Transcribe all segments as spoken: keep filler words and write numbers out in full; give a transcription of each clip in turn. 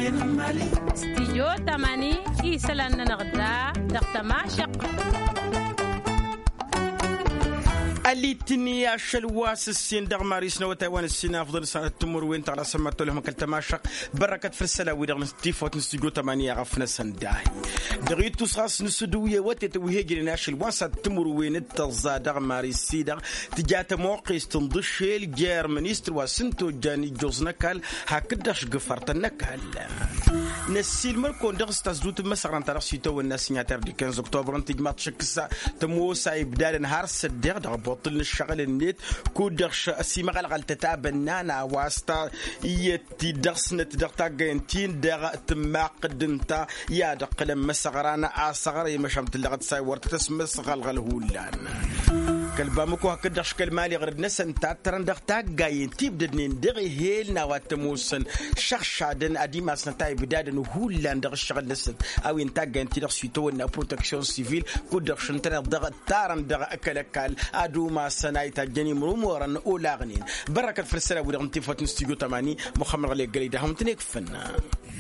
استيجو تماني إيسلان نغدا دقتماشق التنيا شلواس السين دغ ماريسنا وتاوان السين افضل سنه تمر وين ترى سمعت لهم كالتماشق بركه في السلا ودغ تيفوت نستيجو ثمانية غفنا سنداي دغيت تصاص نسدويه وتتوي هجرنا شلواس تمر وين التزا دغ ماريسي دغ تجات موقيس تنضش الجير منستر وسنتو جاني جوزنكال هكداش غفرتنكال نسيل مركون دغ استزدوت مسران ترى سيتو الناس نياتر دي خمسة اكتوبر انت جمعت شكسا تمو سايب دار نهار صدق دغ بطل الشغل النت كودرش سيما غلغل تتابنانا واسطا يتي درسنا تدرتا جنتين دغ تماق دنتا يا دقلم مسغرانا اصغر يمشمت اللغت ساي ورت تسمى غلغل هولان كلبامكو هكدرش كلمالي غير نسن تاترن دغتا جاين تيبدنين دغي هيلنا واتموسن شخشادن اديما سنتاي بدادن هولان دغ الشغل نسن او انتا جنتي دغ سيتو نا بروتكسيون سيفيل كودرش نتر دغ تارن دغ اكلكال ادوما سنايتا جني مرومورن اولاغنين بركه في السلا ودغ تيفوت نستيجو ثمانية محمد علي قليده هم تنيك فنا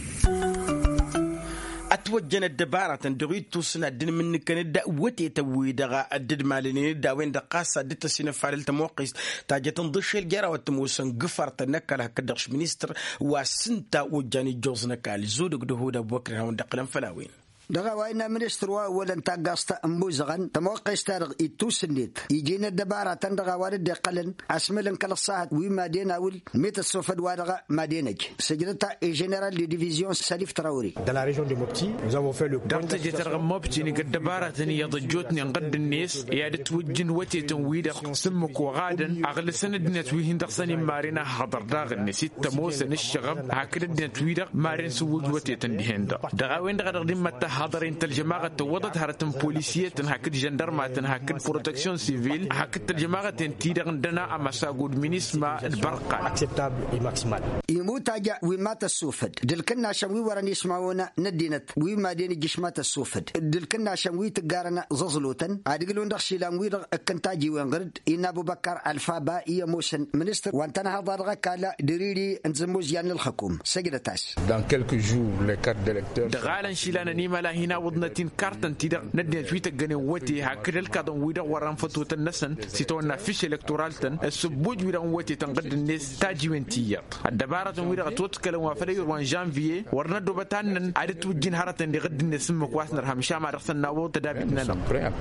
أتوجنا الدبارة تندريد توسنا الدين من كان دعوتي توي دغا الدد مالين داوين دقاسة دت سنة فارل تموقيس تاجي تنضش الجرا وتموسن قفر تنكل هكدرش منستر وسنتا وجاني جوزنا كال زودك دهودا بوكر هون دقلم فلاوين دغا وانا منستر ولن تاقاستا امبوزغن تموقع ستارغ يتوسنيت يجينا الدبارة تندغا وارد قلن اسملن كالصاحت ويما دينا ول ميت السوفد وارغا ما دينج سجلتا جنرال دي ديفيزيون سليف تراوري dans la région de Mopti nous avons fait le دارت جترغ موبتي ني الدبارة تني يضجوتني نقد الناس يا توجن وتي تنويد سمك وغادن اغل سند نتوي هندق سني مارينا حضر داغ نسيت تموسن الشغب هكذا نتويد مارين سوج وتي تندهند دغا وين دغا دغ حضرين الجماعة توضت هرتم بوليسية هكذا جندرمات هكذا بروتكسيون سيفيل هكذا الجماعة تيرغن دنا أما ساقود مينيسما البرقة acceptable et maximal يموت أجا ومات السوفد دلكنا شموي وراني يسمعونا ندينت وما دين جشمات السوفد دلكنا شموي تجارنا ززلوتن عادقلون دخشي لانوي كنتاجي وينغرد إن أبو بكر الفابا إيه موسن منستر وانتنا هذا رغكالا دريري انزموز يعني الحكوم سجلتاس dans quelques jours les cartes d'électeurs دغالا شيلانا نيما هنا وضنتين كارتن تيدا ندنا تويتا غني وتي هكذا الكادون ويدا وران فتوة النسن سيتونا فيش الكتورالتن السبوج ويدا وتي تنقد الناس تاجي وينتيات الدبارة ويدا توتكلم وفلي وان جانفيي ورنا دوبتان عدت وجين هارتن دي غد الناس مكواسنر همشا ما رخصن ناو تدابيتنا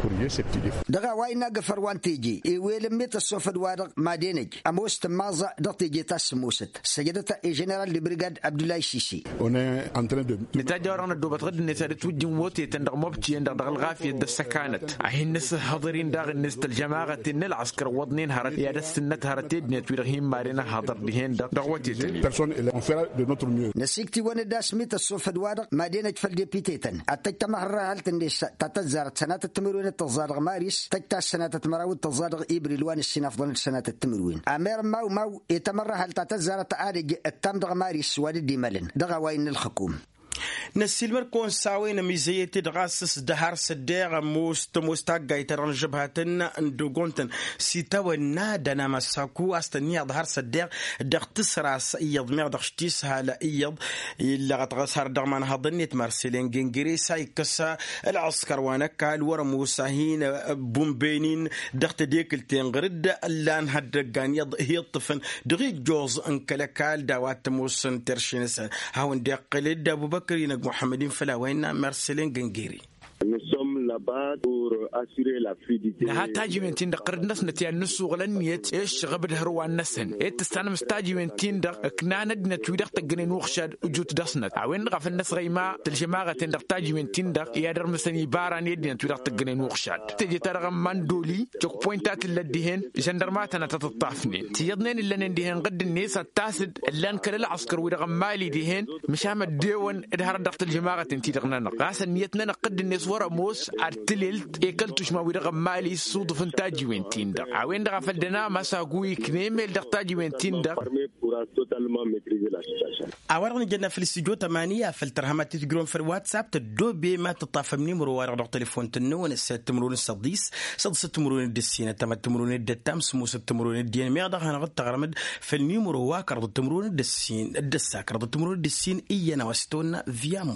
دغا واينا غفر وان تيجي اي ويلميت السوفد وادق ما دينج اموست مازا دقتي جيتاس موست سجدتا جنرال دي بريغاد عبد الله السيسي on est en train de نتاجرنا دوبت غد الناس توجين وتي تندغ موبتي تندغ الغافية السكانت أهين الناس حاضرين داغ الناس الجماعة إن العسكر وضنين هرت يا السنة هرتيد نتويرهم مارينا حاضر دهين دغوتي personne on fera de notre mieux نسيكتي وانا داس ميت السوفد وادق مدينة فلدي بيتيتن التجتمع الرهالة الناس تتزارت سنة التمروين التزارغ ماريس تجتا سنة تمراود تزارغ إبريلوان السنة أفضل سنة التمروين أمير ماو ماو يتمر هل تتزارت آرج التمدغ ماريس وادي ملن دغوين الحكوم نسيل مركون ساوينا ميزيتي دغاسس دهار سديغ موست مستاقا يتران جبهاتن ندوغونتن سيتاوى نادنا مساكو استنيا دهار سديغ دغ تسراس ايض ميغ دغ شتيسها لايض إلا غتغسر دغ من هضنيت مارسيلين جنجري سايكسا العسكر وانكا الورا موساهين بومبينين دغ تديك التنغرد اللان هدقان يض هي الطفن دغي جوز انكالكال داوات موسن ترشينسا هاون ديقل ابو بكر محمدين فلاوين مارسيلين جنجيري Nous sommes là-bas pour assurer la fluidité. ده تاجمنتين ده قرد ناس نتيا نسو غلنيت إيش غبد هروان نسن إيه تستانا مستاجمنتين ده كنا ندنا تويدق تجنين وخشاد وجود دسنت عوين غف الناس غيما تلجماعة ده تاجمنتين ده يادر مسني باران يدنا تويدق تجنين وخشاد تجي ترغم من دولي جوك بوينتات اللي دهن جندرماتنا تتطافني تيضنين اللي ندهن قد الناس التاسد اللي انكر العسكر ويرغم مالي دهن مشامد ديون إدهار دقت الجماعة تنتي دغنا غاس نيتنا قد الناس ورا موس أرتللت إكلتش ما ويرغ مالي صودف انتاجي وين تيندا عوين دغ فلدنا ما ساقوي كنيمل دغتاجي وين تيندا أورغن جنا في الاستوديو ثمانية في الترهمات تقولون في الواتساب تدو بما تطافمني مرو ورغ تليفون تنو نسات تمرون الصديس صد ست تمرون الدسينة تم تمرون الدتام سمو ست تمرون الدين ميغدا هنا غد تغرمد في النيمرو واكر ضد تمرون الدسين الدساكر ضد تمرون الدسين إيانا وستونا فيامو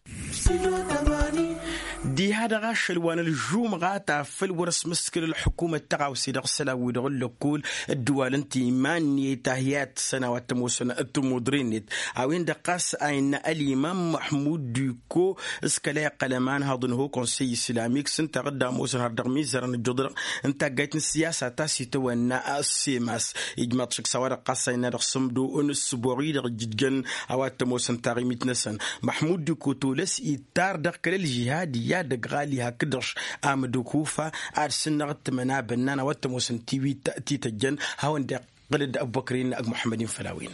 دي هذا غاش الوان الجوم غاتا في الورس مسكل الحكومة تغاوسي دغسلا ويدغل كل الدول انتي ماني تهيات سنوات موسن التمودرينيت اوين دقاس اين الامام محمود ديكو اسكلا قلمان هاضن هو كونسي اسلاميك سنت غدا موسن هردغ ميزرن الجدر انت قايت السياسة تاسي تونا السيماس اجماط شك سوار قاسين رسمدو انس بوريد جدجن اوات موسن تاغيميت نسن محمود ديكو تولس يتار دقل الجهادي يادق غالي هكدرش آمدو كوفا أرسلنا غتمنا بنانا واتموسن تيوي تأتي تجن هاون دق قلد أبو بكرين أق محمدين فلاوين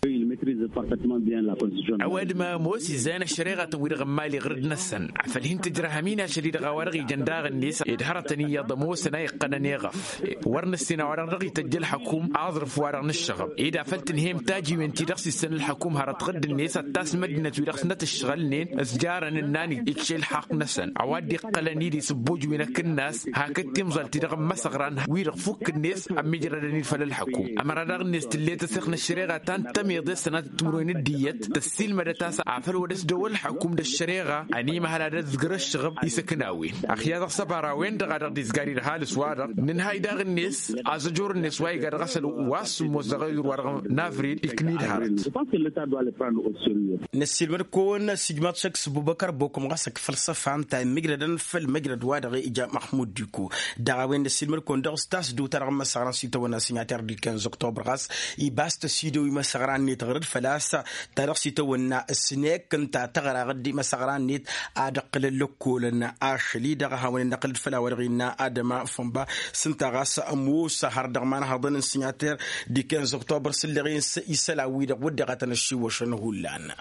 أود ما موسي زين الشريعة ويرغ مالي غرد نسن فالهين تجرهمينا شديد غوارغي جنداغ الناس يدهرتني يضموسنا يقنن يغف ورن السنة ورغي تجل حكوم أظرف ورغن الشغب إذا فلتنهم تاجي من تدرس السنة الحكوم هرت غد الناس التاس مدينة ويرغسنة الشغلين أسجارا الناني يكشل حق نسن عوادي قلني دي سبوج وينك الناس هاكت تمزل تدغ مسغران ويرغ فوق الناس أم يجردني فل الحكوم أما رغ الناس تلي تسخن الشريعة تنتمي ضد سنة تمرون الديت تسيل مدى تاسع عفل ودس دول حكوم الشريعة أني مهلا دذكر الشغب يسكناوي أخيات الصبارة وين دغادر ديزغاري رحال سوارة ننهاي داغ الناس أزجور الناس واي قد غسل واس موزغير ورغم نافري إكنيد هارت نسيل مركون سيجمات شخص أبو بكر بوكم غسك فلسفة عن تاي مجردن في المجرد وادغي إجا محمود ديكو داغوين نسيل مركون داغ ستاس دو ترغم مسغران سيتو وناسي معتر دي كنز أكتوبر غاس يباست سيدو يمسغران نيتغرد فلاسة ترخصي تونا السنيك كنت تغرى غدي مسغران نيت أدقل اللوكولنا أشلي دغها ونين نقل فلا ورغينا آدم فنبا سنتغاس أموس هردغمان هضن السنياتير دي كنز أكتوبر سلغين يسلاوي دغ ودغتنا الشيوشن هولانا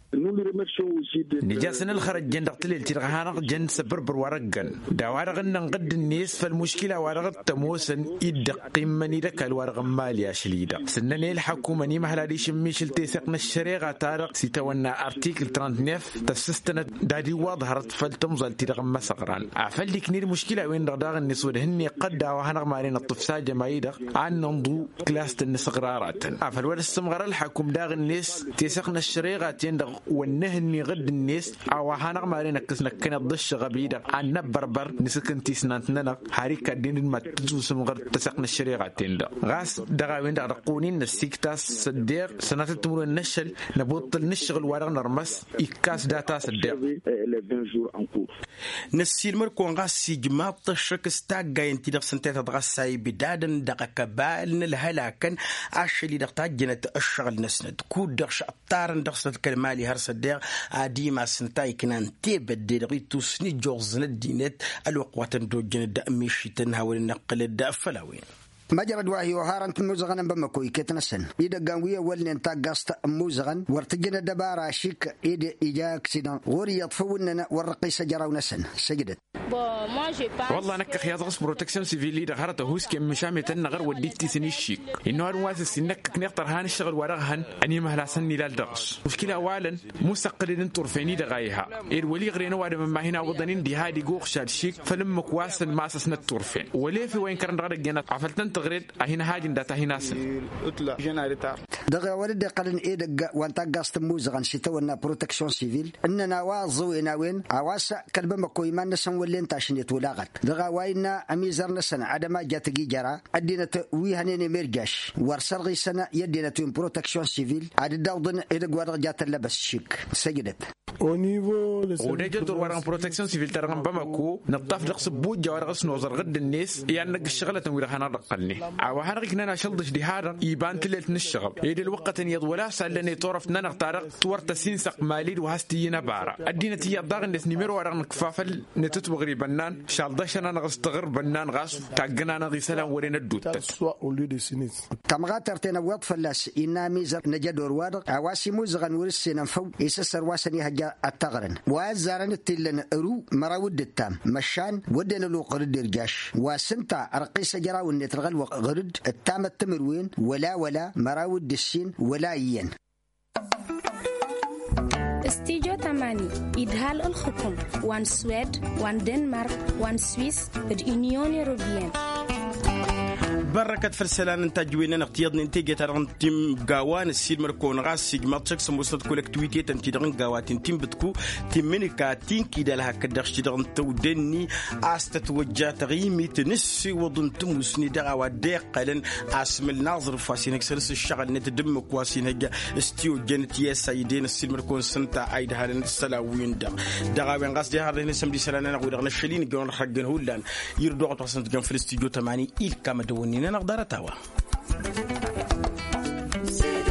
نجاسنا الخرج جن دقتليل ترغهانق جن سبربر ورقن داوارغن نقد الناس فالمشكلة ورغ التموسن يدق قيمني دك الورغ مالي أشليدا سنني الحكومة ني مهلا دي شميش التيسقنا الشريعة تارق سيتونا ارتيكل ثلاثة وثلاثين تسستنا دادي واظهرت فالتمزل ترغ مسغران عفل دي كنير مشكلة وين دغداغ الناس ودهني قد داوهانق مالين الطفساء جمايدغ عن ننضو كلاست النسغرارات عفل ود السمغر الحكوم داغ الناس تيسقنا الشريعة تندغ ونهني غد الناس أو هنغ مالنا كسنا كنا ضش غبيدة عن بربر نسكن تيسناتنا حريكة دين ما تجوز مغر تسقنا الشريعة تندا غاس دعوين دعقونين السكتاس صديق سنة تمر النشل نبطل نشغل ورق نرمس إكاس داتا صديق نسير مركون غاس سيجما بتشرك استاج جاين تدق سنتات تغساي بدادن دق كبال الهلاكن عشلي دقت جنة الشغل نسند كود دقش أبطارن دقت كلمالي هرصديق عادي ما سنتاي كنان تيبد ديريتو سني جوزن الدينات الوقوات دوجن الدأميشي تنهاول النقل الدأفلاوين مجرد واهي وهارنت موزغن بمكوي كتنسن إذا قانوية ولن تاقاست موزغن ورتجنا دبارة شيك إذا إجا أكسيدان غوري يطفوننا ورقي سجرة ونسن سجدت والله أنا كخياط غصب بروتكشن سيفيلي دغرته هوس كم مشامي تنغر وديتي سني الشيك إنه هذا واسس إنك كنقطر هان الشغل ورغهن أني مهلا سني لا الدغش مشكلة أولا مستقلين انتور فيني دغايها إيه ولي غرينا وادا من ما هنا وضنين دي هادي جوخ شاد شيك فلما كواسن ما أسسنا التورفين وليه في وين كرن غرق جنات عفلتن تغريد أهنا هاجن داتا هنا سن دغا ولد قلن إيه دغ وانتا قاست موزغن شتونا بروتكشن سيفيل إننا واظو إنا وين عواسا كلب مكوي ما نسن ولين تاشنيت ولاغت دغا واينا أميزر نسن عدما جاتجي جرا أدينا وي هنيني ميرجاش ورسرغي سنة يدينا توين بروتكشن سيفيل عاد داودن إيه دغ ورغ جات اللبس شيك سجدت ودجا دور ورغ بروتكشن سيفيل ترغم بمكو نطاف دقس بوجا ورغ سنوزر غد الناس يعني الشغلة ويرغ هنا رقلني دني وهنغيك نانا شلدش دي هذا يبان تلت نشغب يدي الوقت يد ولا سألني طرف نانا اختارق تورت سينسق مالي وهستينا بارا الدين تي ضاغن نس نمر ورا كفافل نتتبغري بنان شالدش انا نغستغر بنان غاس تاغنا انا غيسلا ورينا دوت كما غاترتنا وقت فلاس إنا ميزر نجدور وارق عواسي موزغن ورسينا فو يسسر واسني هجا التغرن وازارن التلن رو مراود التام مشان ودن لو قرد الرجاش وسنتا رقيس جراو النترغل وغرد التام التمروين ولا ولا مراود السين ولا ين استيجو تماني إدهال الحكم وان سويد وان دنمارك وان سويس اليونيون يوروبيان بركة فرسلان انتاج وين نقتيض نتيجة ترى تيم قوان السيل مركون غاس سيجماتك سموسط كولكتويتي تنتيدرن قواتين تيم بتكو تيم منكاتين كده لها كدرش تدرن تودني استتوجه تغيمي تنسي وضن تمسني دغا ودقلن اسم الناظر فاسين اكسرس الشغل نتدم كواسين هجا استيو جنتي سيدين السيل مركون سنتا ايد هالن السلاوين دا دغا وين غاس دي هارن سمدي سلانا نغودغنا شلين جون حقن هولان يردو قطسنت جن في الاستوديو ثمانية إل كما دوني نقدر توا